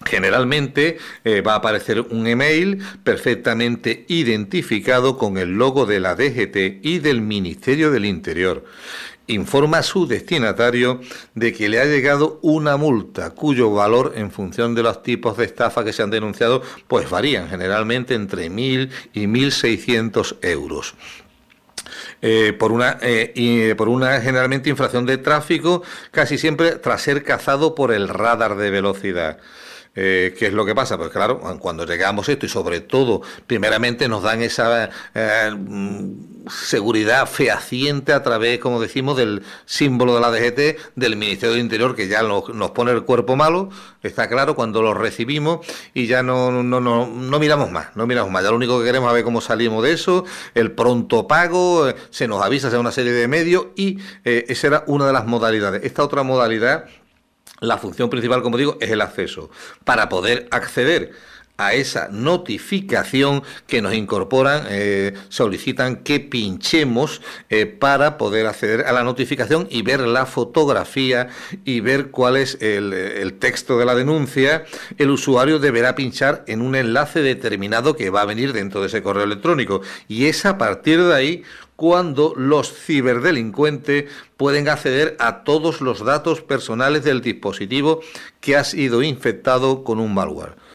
Generalmente va a aparecer un email perfectamente identificado con el logo de la DGT y del Ministerio del Interior. Informa a su destinatario de que le ha llegado una multa cuyo valor, en función de los tipos de estafa que se han denunciado, pues varían generalmente entre 1.000 y 1.600 euros. Por una generalmente infracción de tráfico, casi siempre tras ser cazado por el radar de velocidad. ¿Qué es lo que pasa? Pues claro, cuando llegamos a esto y sobre todo, primeramente nos dan esa seguridad fehaciente a través, como decimos, del símbolo de la DGT, del Ministerio del Interior, que ya nos pone el cuerpo malo, está claro, cuando lo recibimos y ya no miramos más, no miramos más. Ya lo único que queremos es ver cómo salimos de eso, el pronto pago, se nos avisa, sea una serie de medios y esa era una de las modalidades. Esta otra modalidad, la función principal, como digo, es el acceso. Para poder acceder a esa notificación que nos incorporan, solicitan que pinchemos para poder acceder a la notificación y ver la fotografía y ver cuál es el texto de la denuncia. El usuario deberá pinchar en un enlace determinado que va a venir dentro de ese correo electrónico y es a partir de ahí cuando los ciberdelincuentes pueden acceder a todos los datos personales del dispositivo que ha sido infectado con un malware.